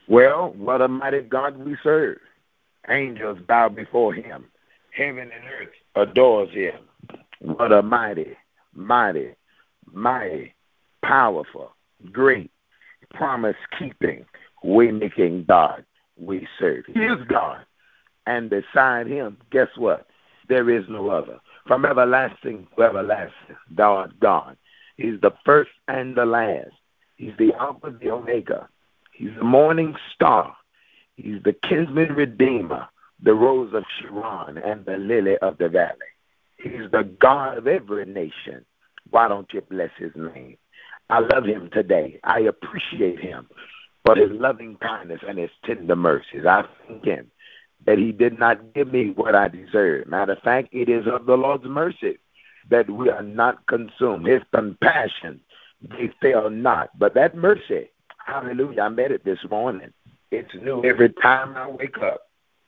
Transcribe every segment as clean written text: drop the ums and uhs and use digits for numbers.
Well, what a mighty God we serve. Angels bow before him. Heaven and earth adores him. What a mighty, mighty, mighty, powerful, great, promise-keeping, way-making God we serve. He is God. And beside him, guess what? There is no other. From everlasting to everlasting, thou art God. He's the first and the last. He's the Alpha, the Omega. He's the morning star. He's the kinsman redeemer, the rose of Sharon, and the lily of the valley. He's the God of every nation. Why don't you bless his name? I love him today. I appreciate him for his loving kindness and his tender mercies. I thank him that he did not give me what I deserve. Matter of fact, it is of the Lord's mercy that we are not consumed. His compassion, they fail not. But that mercy, hallelujah, I met it this morning. It's new every time I wake up.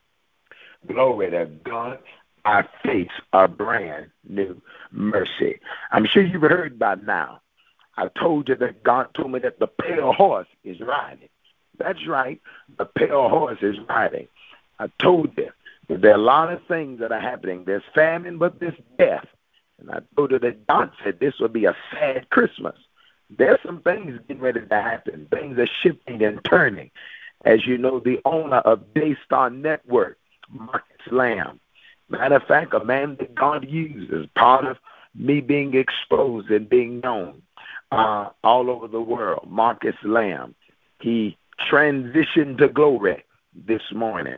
Glory to God. I face a brand new mercy. I'm sure you've heard by now. I told you that God told me that the pale horse is riding. That's right. The pale horse is riding. I told you that there are a lot of things that are happening. There's famine, but there's death. And I told you that God said this would be a sad Christmas. There's some things getting ready to happen. Things are shifting and turning. As you know, the owner of Daystar Network, Marcus Lamb. Matter of fact, a man that God used as part of me being exposed and being known all over the world, Marcus Lamb. He transitioned to glory this morning.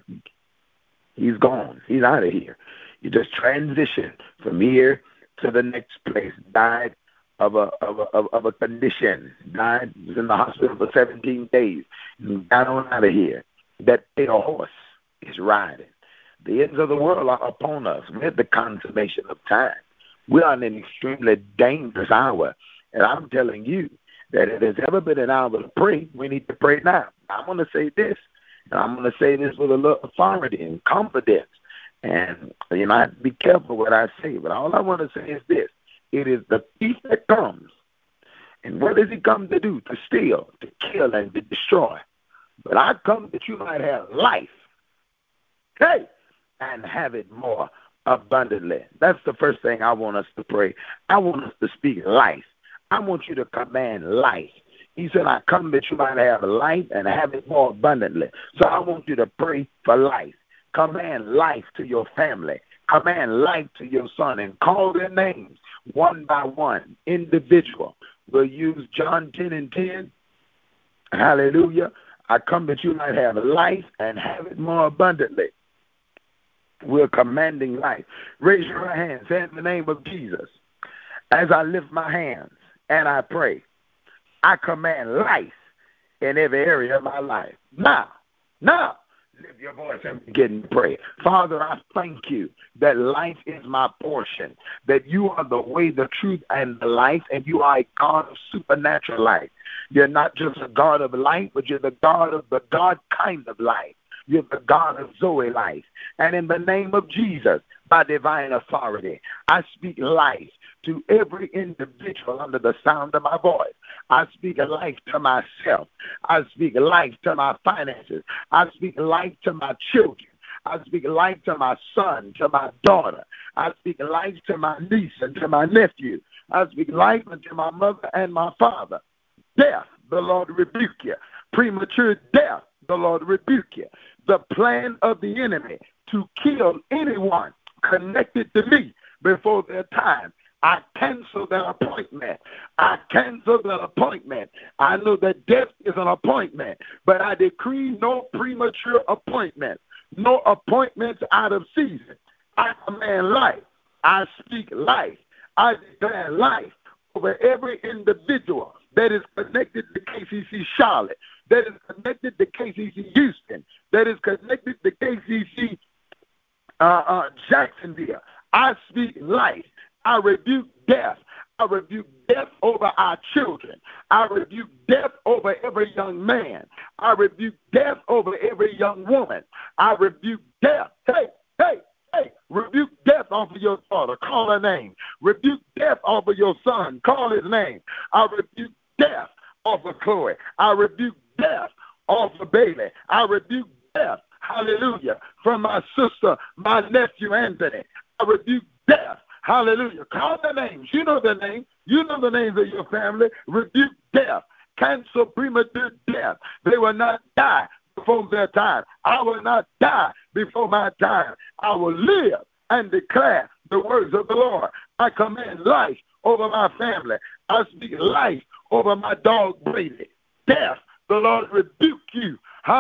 He's gone. He's out of here. He just transitioned from here to the next place. Died of a condition. Died, was in the hospital for 17 days. Got on out of here. That pale horse is riding. The ends of the world are upon us. We're at the consummation of time. We are in an extremely dangerous hour. And I'm telling you that if there's ever been an hour to pray, we need to pray now. I'm going to say this, and I'm going to say this with a little authority and confidence. And, you know, I have to be careful what I say, but all I want to say is this. It is the thief that comes. And what does he come to do? To steal, to kill, and to destroy. But I come that you might have life. Hey! And have it more abundantly. That's the first thing I want us to pray. I want us to speak life. I want you to command life. He said, I come that you might have life and have it more abundantly. So I want you to pray for life. Command life to your family. Command life to your son and call their names one by one, individual. We'll use John 10:10. Hallelujah. I come that you might have life and have it more abundantly. We're commanding life. Raise your right hand. Say in the name of Jesus. As I lift my hands and I pray, I command life in every area of my life. Now, lift your voice and begin to pray. Father, I thank you that life is my portion, that you are the way, the truth, and the life, and you are a God of supernatural life. You're not just a God of life, but you're the God of the God kind of life. You're the God of Zoe life. And in the name of Jesus, by divine authority, I speak life to every individual under the sound of my voice. I speak life to myself. I speak life to my finances. I speak life to my children. I speak life to my son, to my daughter. I speak life to my niece and to my nephew. I speak life unto my mother and my father. Death, the Lord rebuke you. Premature death, the Lord rebuke you. The plan of the enemy to kill anyone connected to me before their time, I cancel that appointment. I cancel that appointment. I know that death is an appointment, but I decree no premature appointment, no appointments out of season. I command life. I speak life. I declare life over every individual that is connected to KCC Charlotte, that is connected to KCC Houston, that is connected to KCC Jacksonville. I speak life. I rebuke death. I rebuke death over our children. I rebuke death over every young man. I rebuke death over every young woman. I rebuke death. Hey, rebuke death off of your daughter. Call her name. Rebuke death off of your son. Call his name. I rebuke death off of Chloe. I rebuke death off of Bailey. I rebuke death, hallelujah, from my sister, my nephew Anthony. I rebuke death, hallelujah. Call their names. You know their name. You know the names of your family. Rebuke death. Cancel premature death. They will not die before their time. I will not die before my time. I will live and declare the words of the Lord. I command life over my family. I speak life over my dog Brady. Death, the Lord rebuke you.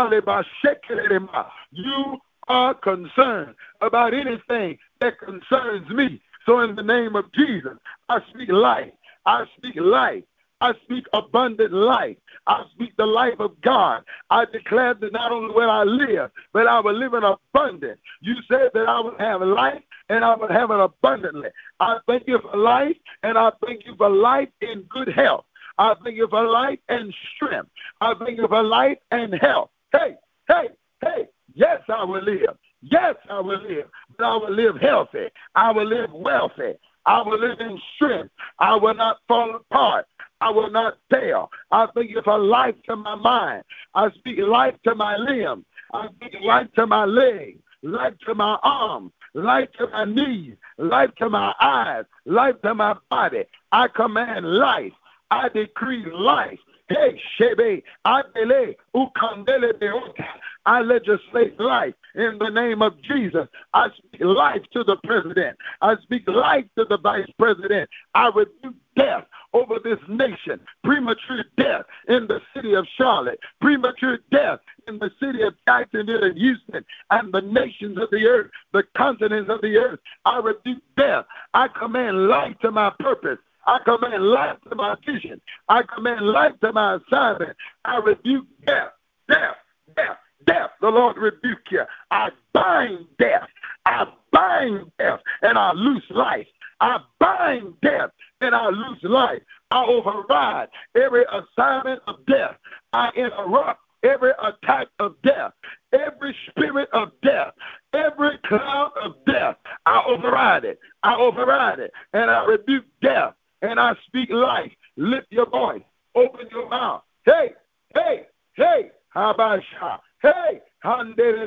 Hallelujah. You are concerned about anything that concerns me. So in the name of Jesus, I speak life. I speak life. I speak abundant life. I speak the life of God. I declare that not only will I live, but I will live in abundance. You said that I would have life and I would have it abundantly. I thank you for life, and I thank you for life in good health. I thank you for life and strength. I thank you for life and health. Hey, hey, hey, yes, I will live. Yes, I will live. But I will live healthy. I will live wealthy. I will live in strength. I will not fall apart. I will not fail. I thank you for life to my mind. I speak life to my limbs. I speak life to my legs, life to my arms, life to my knees, life to my eyes, life to my body. I command life. I decree life. Hey, Shebe, Adele, Ukandele Beota. I legislate life in the name of Jesus. I speak life to the president. I speak life to the vice president. I rebuke death over this nation. Premature death in the city of Charlotte. Premature death in the city of Jacksonville and Houston and the nations of the earth, the continents of the earth. I rebuke death. I command life to my purpose. I command life to my vision. I command life to my assignment. I rebuke death, death, death, death. The Lord rebuke you. I bind death. I bind death and I loose life. I bind death and I loose life. I override every assignment of death. I interrupt every attack of death, every spirit of death, every cloud of death. I override it. I override it. And I rebuke death. And I speak life. Lift your voice. Open your mouth. Hey, hey, hey. Habasha. Hey. Command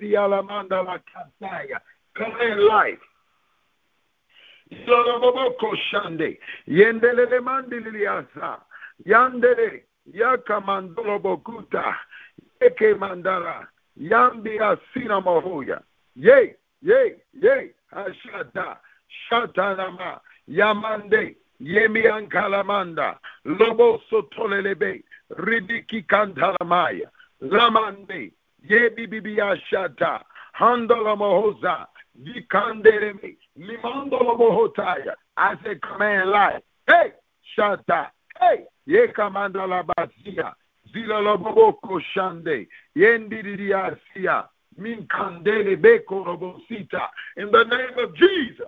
life. Shande. Yendelele mandiliasa. Yandele. Yakamandolo bokuta. Eke mandara. Yambia sinamohoya. Yay, yay, yay. Ashata. Shatanama. Yamande. Yemian Kalamanda, Lobo Sotolelebe, Ridiki Kantalamaya, Lamande, Yebi Bibiashata, Handola Mohoza, Vikandereme, Limandola Mohotaya. I say command life. Hey, Shata, hey, Yekamandala Basia, Zilaloboko Shande, Yendidiasia, Minkandele Beko Robosita, in the name of Jesus.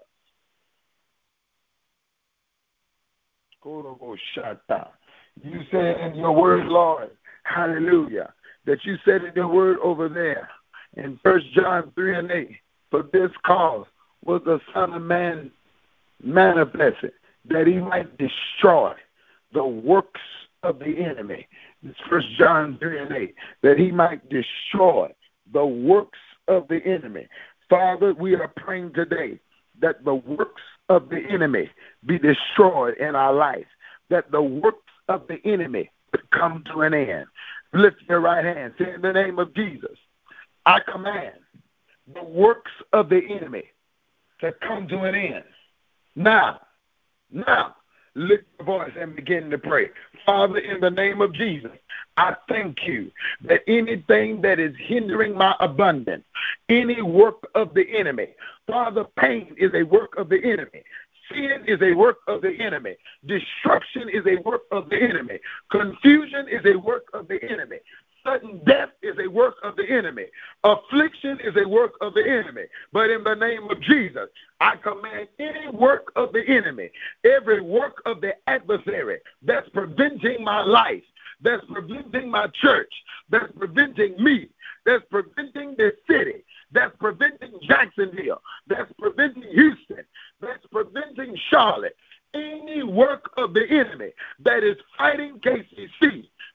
You said in your word, Lord, hallelujah, that you said in your word over there in 1 John 3:8, for this cause was the Son of Man manifested, that he might destroy the works of the enemy. It's 1 John 3:8, that he might destroy the works of the enemy. Father, we are praying today that the works of the enemy be destroyed in our life, that the works of the enemy would come to an end. Lift your right hand. Say, in the name of Jesus, I command the works of the enemy to come to an end. Now, lift your voice and begin to pray. Father, in the name of Jesus, I thank you that anything that is hindering my abundance, any work of the enemy, Father, pain is a work of the enemy. Sin is a work of the enemy. Destruction is a work of the enemy. Confusion is a work of the enemy. Sudden death is a work of the enemy. Affliction is a work of the enemy. But in the name of Jesus, I command any work of the enemy, every work of the adversary that's preventing my life, that's preventing my church, that's preventing me, that's preventing this city, that's preventing Jacksonville, that's preventing Houston, that's preventing Charlotte, any work of the enemy that is fighting KCC,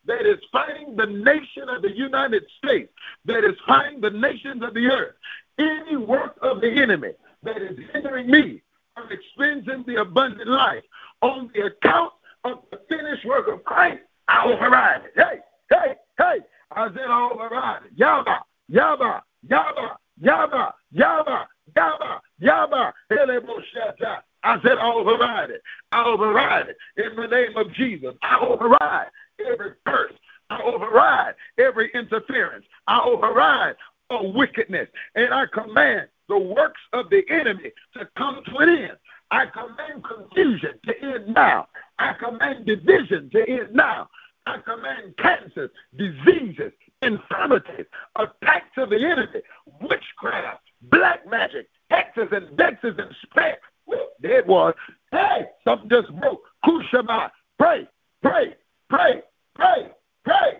that is fighting the nation of the United States, that is fighting the nations of the earth, any work of the enemy that is hindering me from experiencing the abundant life on the account of the finished work of Christ, I override it. Hey, hey, hey, I said I override it. Yaba, yaba, yaba, yaba, yaba, yaba, yaba, eleboshata. I said I override it. I override it in the name of Jesus. I override every curse. I override every interference. I override all wickedness. And I command the works of the enemy to come to an end. I command confusion to end now. I command division to end now. I command cancers, diseases, infirmities, attacks of the enemy, witchcraft, black magic, hexes and vexes and specks. There it was. Hey, something just broke. Kushaba. Pray, pray, pray, pray, pray,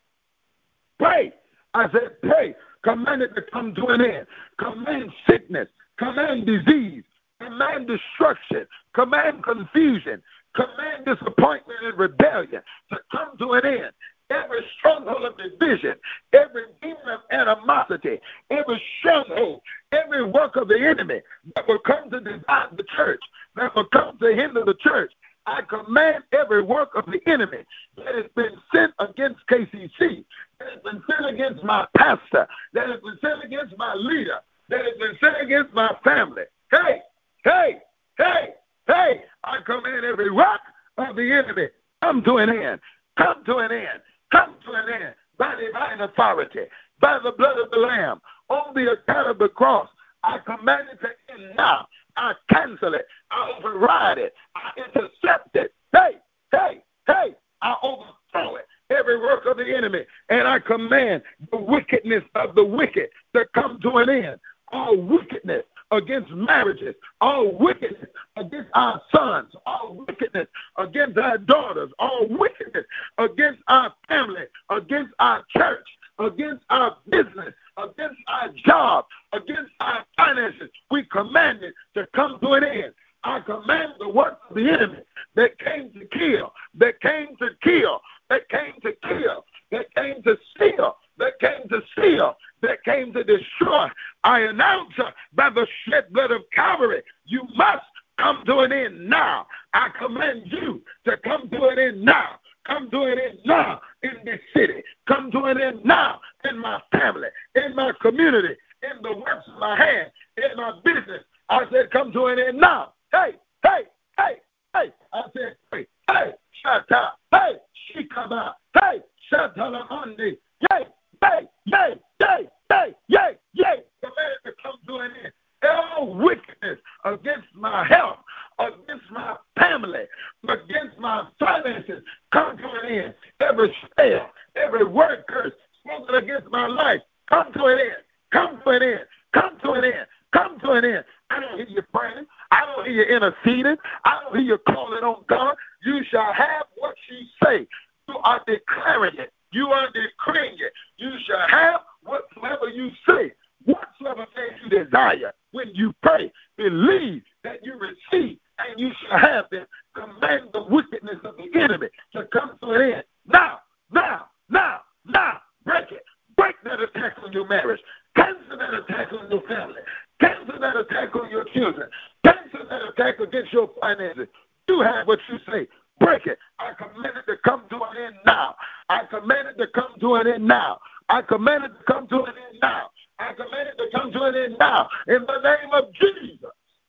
pray. I said pray. Command it to come to an end. Command sickness. Command disease. Command destruction. Command confusion. Command disappointment and rebellion to come to an end. Every stronghold of division, every demon of animosity, every stronghold, every work of the enemy that will come to divide the church, that will come to hinder the church, I command every work of the enemy that has been sent against KCC, that has been sent against my pastor, that has been sent against my leader, that has been sent against my family. Hey, hey, hey, hey, I command every work of the enemy come to an end, come to an end. Come to an end by divine authority, by the blood of the Lamb, on the account of the cross. I command it to end now. I cancel it. I override it. I intercept it. Hey, hey, hey, I overthrow it. Every work of the enemy. And I command the wickedness of the wicked to come to an end. All wickedness against marriages, all wickedness against our sons, all wickedness against our daughters, all wickedness against our family, against our church, against our business, against our job, against our finances. We command it to come to an end. I command the work of the enemy that came to kill, that came to kill, that came to kill, that came to steal, that came to steal, that came to destroy. I announce by the shed blood of Calvary, you must come to an end now. I command you to come to an end now. Come to an end now in this city. Come to an end now in my family, in my community, in the works of my hand, in my business. I said, come to an end now. Hey, hey, hey, hey. I said, hey, hey, shata, hey, shikaba, hey, shatalamandi, yay, yay, yay, yay, yay, yay, yay. Command it to come to an end. All wickedness against my health, against my family, against my finances, come to an end. Every spell, every word curse spoken against my life, come to an end. Come to an end. Come to an end. Come to an end. I don't hear you praying. I don't hear you interceding. I don't hear you calling on God. You shall have what you say. You are declaring it. You are decreeing it. You shall have whatsoever you say. Whatsoever things you desire, when you pray, believe that you receive, and you shall have them. Command the wickedness of the enemy to come to an end. Now, now, now, now, break it. Break that attack on your marriage. Cancel that attack on your family. Cancel that attack on your children. Cancel that attack against your finances. You have what you say. Break it. I command it to come to an end now. I command it to come to an end now. I command it to come to an end now. I command it to come to an end now. In the name of Jesus.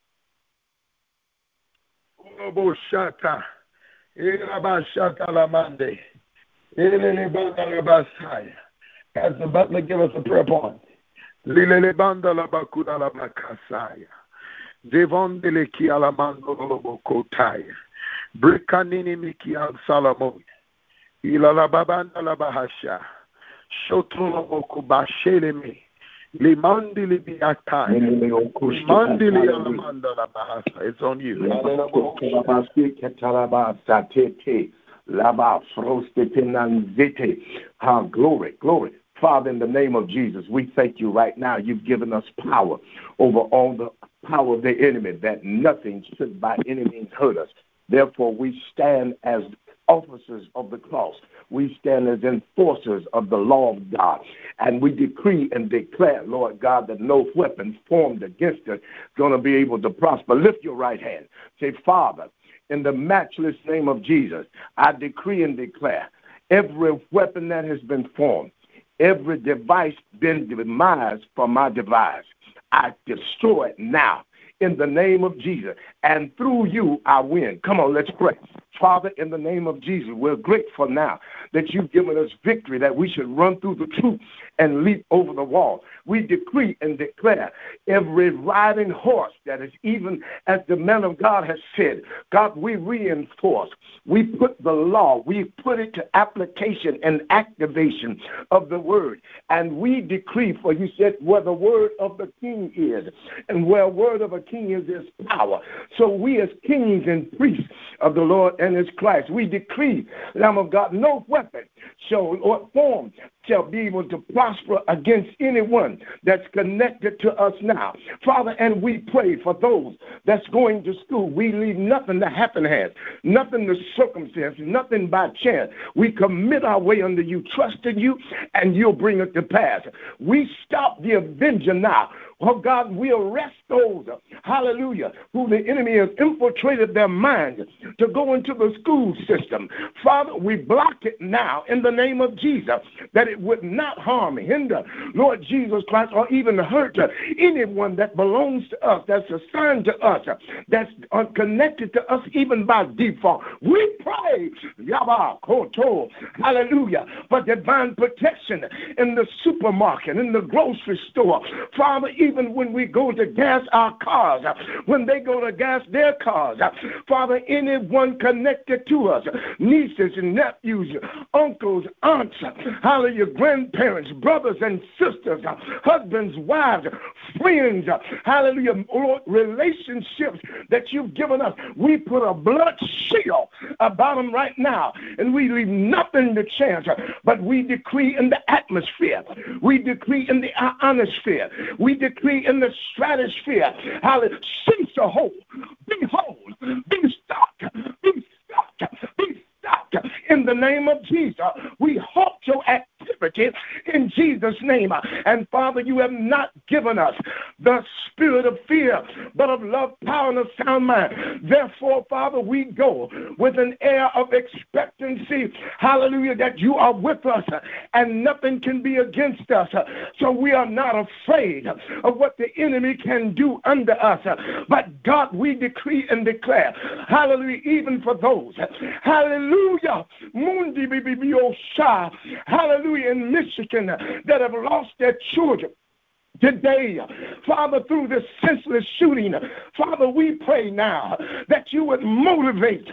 As the butler give us a prayer point. Devondele ki alamando lobokotaya. Brikanini miki al salamo. Ilala babanda la bahasha. Shotolo boko basheleme. Limandili biatai. Limandili alamanda la bahasa. It's on you. Glory, glory. Father, in the name of Jesus, we thank you right now. You've given us power over all the power of the enemy, that nothing should by any means hurt us. Therefore, we stand as officers of the cross. We stand as enforcers of the law of God. And we decree and declare, Lord God, that no weapon formed against us is going to be able to prosper. Lift your right hand. Say, Father, in the matchless name of Jesus, I decree and declare every weapon that has been formed, every device been devised for my device, I destroy it now in the name of Jesus. And through you, I win. Come on, let's pray. Father, in the name of Jesus, we're grateful now that you've given us victory, that we should run through the troop and leap over the wall. We decree and declare every riding horse that is, even as the man of God has said, God, we reinforce. We put the law, we put it to application and activation of the word. And we decree, for you said, where the word of the king is, and where word of a king is, there's power. So we as kings and priests of the Lord and his Christ, we decree, Lamb of God, no weapon shall or form shall be able to prosper against anyone that's connected to us now. Father, and we pray for those that's going to school. We leave nothing to happen hands, nothing to circumstance, nothing by chance. We commit our way unto you, trusting you, and you'll bring it to pass. We stop the avenger now. Oh, God, we arrest those, hallelujah, who the enemy has infiltrated their minds to go into the school system. Father, we block it now in the name of Jesus, that it would not harm, hinder, Lord Jesus Christ, or even hurt anyone that belongs to us, that's assigned to us, that's connected to us even by default. We pray, Yabba, Koto, hallelujah, for divine protection in the supermarket, in the grocery store. Father, even when we go to gas our cars, when they go to gas their cars, Father, anyone connected to us, nieces and nephews, uncles, aunts, hallelujah, grandparents, brothers and sisters, husbands, wives, friends, hallelujah, relationships that you've given us, we put a blood shield about them right now, and we leave nothing to chance, but we decree in the atmosphere, we decree in the ionosphere, we decree in the stratosphere, hallelujah, cease to hold, behold, be stopped, be stopped, be stopped. In the name of Jesus, we halt your activity in Jesus' name. And Father, you have not given us the spirit of fear, but of love, power, and a sound mind. Therefore, Father, we go with an air of expectancy, hallelujah, that you are with us and nothing can be against us. So we are not afraid of what the enemy can do under us. But God, we decree and declare, hallelujah, even for those, hallelujah, Mundi Bibio, hallelujah, in Michigan that have lost their children today, Father, through this senseless shooting, Father, we pray now that you would motivate,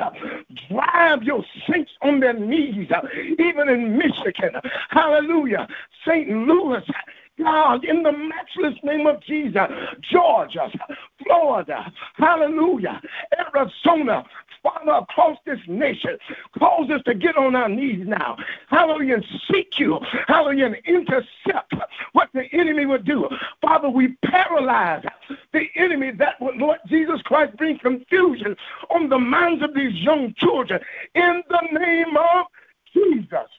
drive your saints on their knees, even in Michigan, hallelujah, St. Louis, God, in the matchless name of Jesus, Georgia, Florida, hallelujah, Arizona, Father, across this nation, cause us to get on our knees now, hallelujah, and seek you, hallelujah, and intercept what the enemy would do. Father, we paralyze the enemy that would, Lord Jesus Christ, bring confusion on the minds of these young children in the name of Jesus.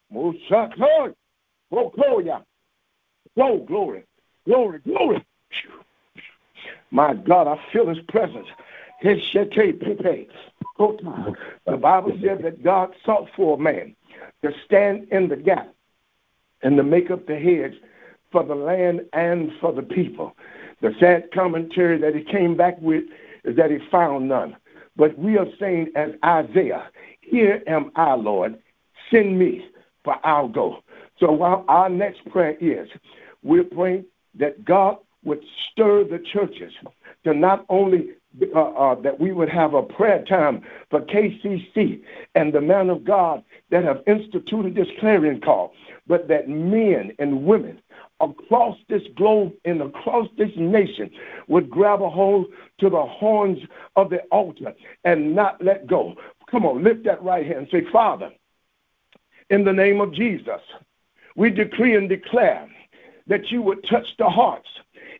Oh, glory, glory, glory. My God, I feel his presence. The Bible said that God sought for a man to stand in the gap and to make up the hedge for the land and for the people. The sad commentary that he came back with is that he found none. But we are saying as Isaiah, here am I, Lord, send me, for I'll go. So while our next prayer is, we're praying that God would stir the churches to not only that we would have a prayer time for KCC and the man of God that have instituted this clarion call, but that men and women across this globe and across this nation would grab a hold to the horns of the altar and not let go. Come on, lift that right hand and say, Father, in the name of Jesus, we decree and declare that you would touch the hearts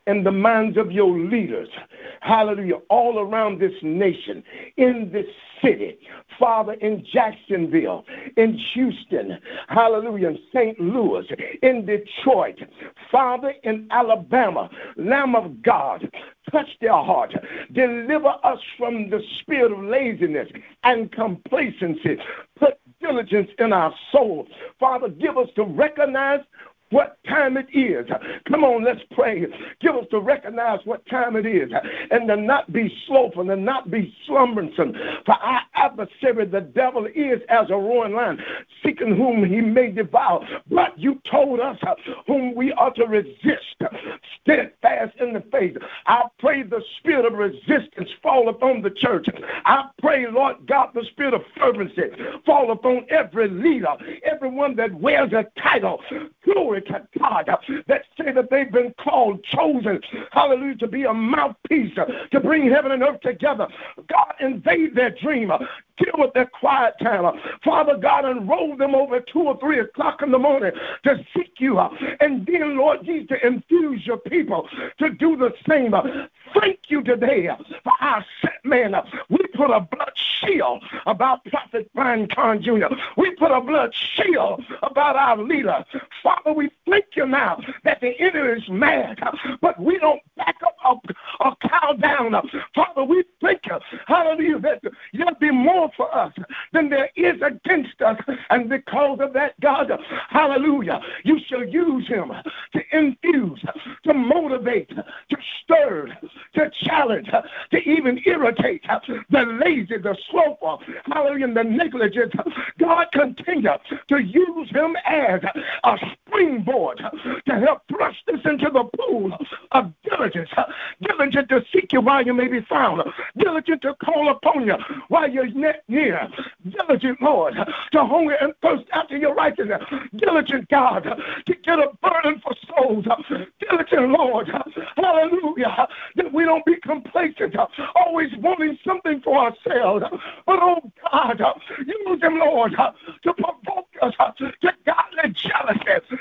in the minds of your leaders, hallelujah, all around this nation, in this city, Father, in Jacksonville, in Houston, hallelujah, in St. Louis, in Detroit, Father, in Alabama, Lamb of God, touch their heart. Deliver us from the spirit of laziness and complacency. Put diligence in our soul. Father, give us to recognize what time it is. Come on, let's pray. Give us to recognize what time it is and to not be slothful and not be slumbering. For our adversary, the devil, is as a roaring lion, seeking whom he may devour. But you told us whom we are to resist, steadfast in the faith. I pray the spirit of resistance fall upon the church. I pray, Lord God, the spirit of fervency fall upon every leader, everyone that wears a title. Glory to God, that say that they've been called, chosen, hallelujah, to be a mouthpiece, to bring heaven and earth together. God, invade their dream. Deal with their quiet time. Father God, enroll them over 2 or 3 o'clock in the morning to seek you. And then, Lord Jesus, to infuse your people to do the same. Thank you today for our set man. We put a blood shield about Prophet Brian Carn Jr. We put a blood shield about our leader. Father, we thank you now that the enemy is mad, but we don't back up or cow down. Father, we thank you, hallelujah, that there'll be more for us than there is against us. And because of that, God, hallelujah, you shall use him to infuse, to motivate, to stir, to challenge, to even irritate the lazy, the slothful, hallelujah, and the negligent. God, continue to use him as a springboard to help thrust us into the pool of diligence. Diligent to seek you while you may be found. Diligent to call upon you while you're near. Diligent, Lord, to hunger and thirst after your righteousness. Diligent, God, to get a burden for souls. Diligent, Lord, hallelujah, that we don't be complacent, always wanting something for ourselves. But, oh God, use them, Lord, to provoke us to godly jealousy.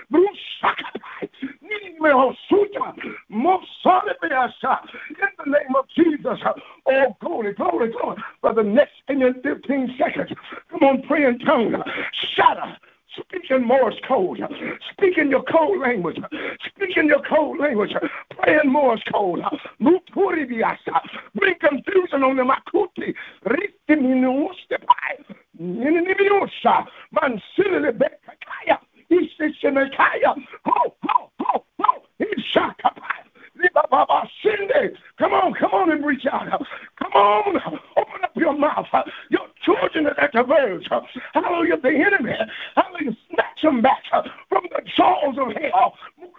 In the name of Jesus. Oh, glory, glory, glory. For the next 10 and 15 seconds, come on, pray in tongues. Shatter. Speak in Morse code. Speak in your code language. Speak in your code language. Pray in Morse code. Bring confusion on the makuti. Ho, ho, ho, ho. Come on and reach out. Come on, open up your mouth. Your children are at the verge. Hallelujah, the enemy. Hallelujah, snatch them back from the jaws of hell.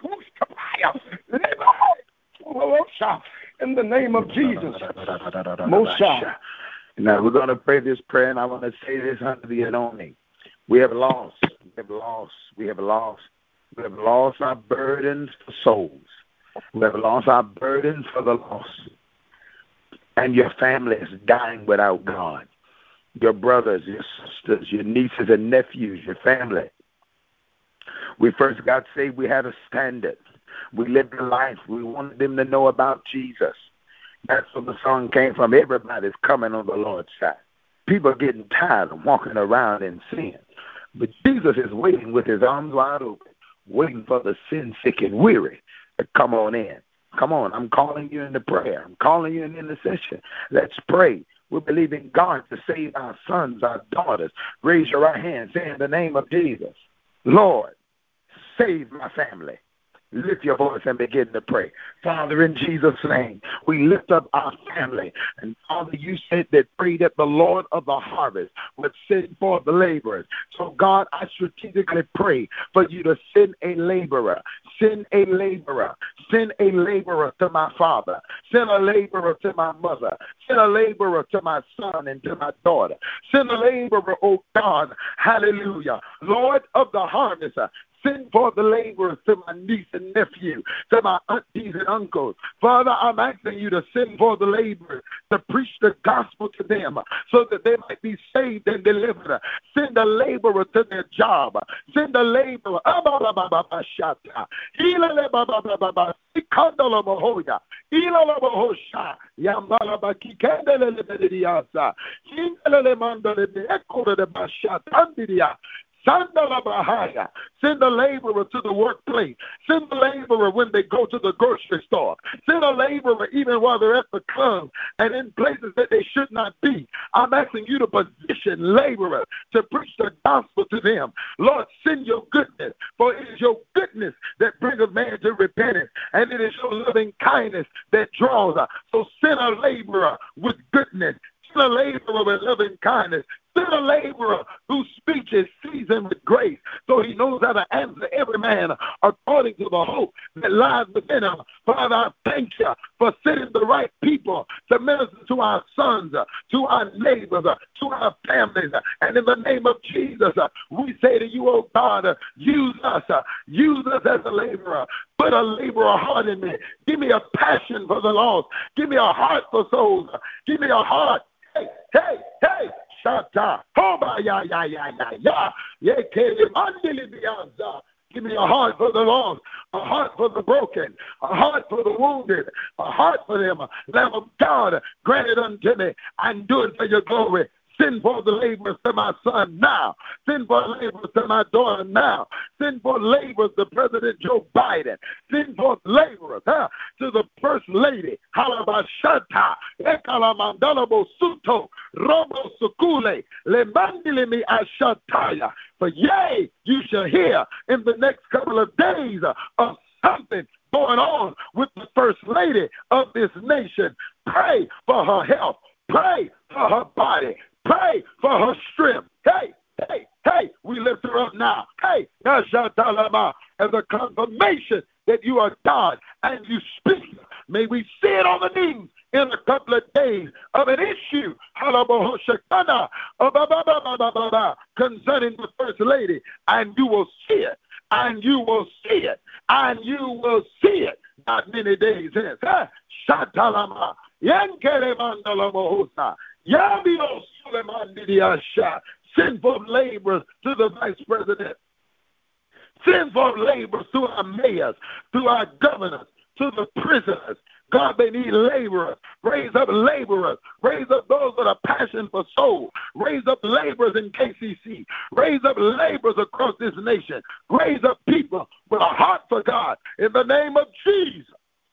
In the name of Jesus. Moshe. Now we're going to pray this prayer, and I want to say this under the anointing. We have lost. We have lost our burdens for souls. We have lost our burdens for the lost. And your family is dying without God. Your brothers, your sisters, your nieces and nephews, your family. We first got saved. We had a standard. We lived a life. We wanted them to know about Jesus. That's where the song came from. Everybody's coming on the Lord's side. People are getting tired of walking around in sin. But Jesus is waiting with his arms wide open, waiting for the sin-sick and weary to come on in. Come on, I'm calling you into prayer. I'm calling you in intercession. Let's pray. We believe in God to save our sons, our daughters. Raise your right hand, say in the name of Jesus, Lord, save my family. Lift your voice and begin to pray. Father, in Jesus' name, we lift up our family. And Father, you said that pray that the Lord of the harvest would send forth the laborers. So God, I strategically pray for you to send a laborer. Send a laborer. Send a laborer to my father. Send a laborer to my mother. Send a laborer to my son and to my daughter. Send a laborer, oh God, hallelujah. Lord of the harvest, Send forth the laborers to my niece and nephew, to my aunties and uncles. Father, I'm asking you to send forth the laborers to preach the gospel to them so that they might be saved and delivered. Send a laborer to their job. Send a laborer. Send a laborer to the workplace. Send a laborer when they go to the grocery store. Send a laborer even while they're at the club and in places that they should not be. I'm asking you to position laborers to preach the gospel to them. Lord, send your goodness, for it is your goodness that bringeth man to repentance, and it is your loving kindness that draws us. So send a laborer with goodness. Send a laborer with loving kindness. Send a laborer whose speech is seasoned with grace, so he knows how to answer every man according to the hope that lies within him. Father, I thank you for sending the right people to minister to our sons, to our neighbors, to our families. And in the name of Jesus, we say to you, oh God, use us as a laborer. Put a laborer heart in me. Give me a passion for the lost. Give me a heart for souls. Give me a heart. Hey, hey, hey. Shata. Give me a heart for the lost, a heart for the broken, a heart for the wounded, a heart for them. Lamb of God, grant it unto me and do it for your glory. Send for the laborers to my son now. Send for laborers to my daughter now. Send for laborers to President Joe Biden. Send for laborers to the First Lady. Halabashata, Ekalamandalabo Suto, Robo Sukule, Lemandilimi Ashataya. For yea, you shall hear in the next couple of days of something going on with the First Lady of this nation. Pray for her health. Pray for her body. Pray for her strength. Hey, hey, hey, we lift her up now. Hey, Nashatalama, as a confirmation that you are God and you speak. May we see it on the news in a couple of days of an issue concerning the First Lady, and you will see it, and you will see it, and you will see it not many days hence. Shatalama, Yankelemandalamohosa, Yabio Sulemandidiasha. Send forth laborers to the vice president. Send forth laborers to our mayors, to our governors, to the prisoners. God, they need laborers. Raise up laborers. Raise up those with a passion for soul. Raise up laborers in KCC. Raise up laborers across this nation. Raise up people with a heart for God in the name of Jesus.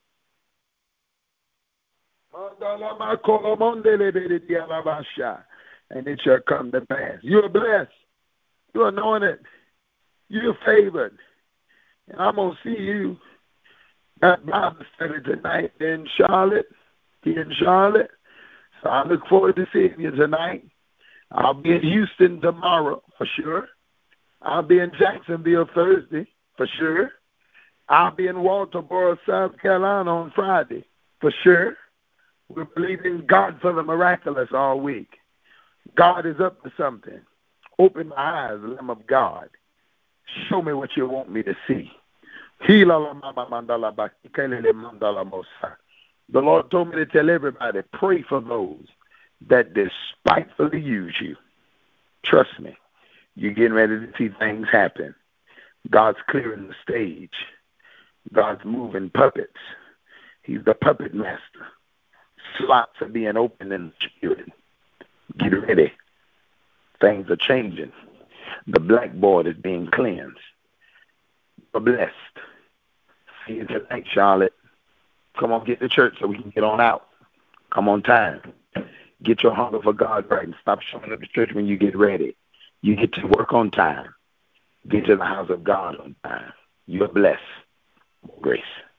And it shall come to pass. You are blessed. You are anointed. You are favored. And I'm going to see you at Bible study tonight in Charlotte. Here in Charlotte. So I look forward to seeing you tonight. I'll be in Houston tomorrow for sure. I'll be in Jacksonville Thursday for sure. I'll be in Walterboro, South Carolina on Friday for sure. We're believing God for the miraculous all week. God is up to something. Open my eyes, Lamb of God. Show me what you want me to see. The Lord told me to tell everybody, pray for those that despitefully use you. Trust me, you're getting ready to see things happen. God's clearing the stage. God's moving puppets. He's the puppet master. Slots are being opened in the spirit. Get ready. Things are changing. The blackboard is being cleansed. You're blessed. See you tonight, Charlotte. Come on, get to church so we can get on out. Come on time. Get your hunger for God right and stop showing up to church when you get ready. You get to work on time. Get to the house of God on time. You're blessed. Grace.